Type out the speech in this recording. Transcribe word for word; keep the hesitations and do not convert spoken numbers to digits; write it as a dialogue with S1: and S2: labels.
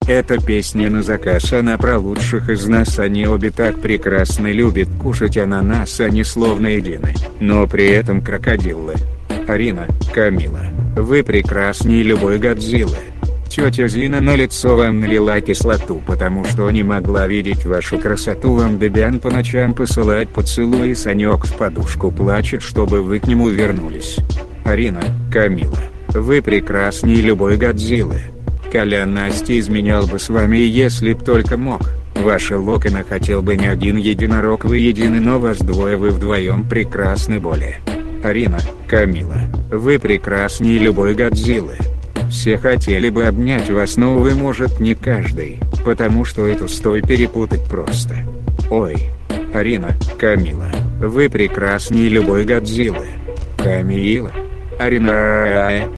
S1: Эта песня на заказ, она про лучших из нас, они обе так прекрасно любят кушать ананас, они словно едины, но при этом крокодилы. Арина, Камила, вы прекраснее любой Годзиллы. Тетя Зина на лицо вам налила кислоту, потому что не могла видеть вашу красоту. Вам Дебиан по ночам посылает поцелуи, Санек в подушку плачет, чтобы вы к нему вернулись. Арина, Камила, вы прекраснее любой Годзиллы. Колян Настя изменял бы с вами, если б только мог. Ваши локоны хотел бы не один единорог, вы едины, но вас двое, вы вдвоем прекрасны более. Арина, Камила, вы прекраснее любой Годзиллы. Все хотели бы обнять вас, но увы, может не каждый, потому что эту стой перепутать просто. Ой. Арина, Камила, вы прекраснее любой Годзиллы. Камила. Арина.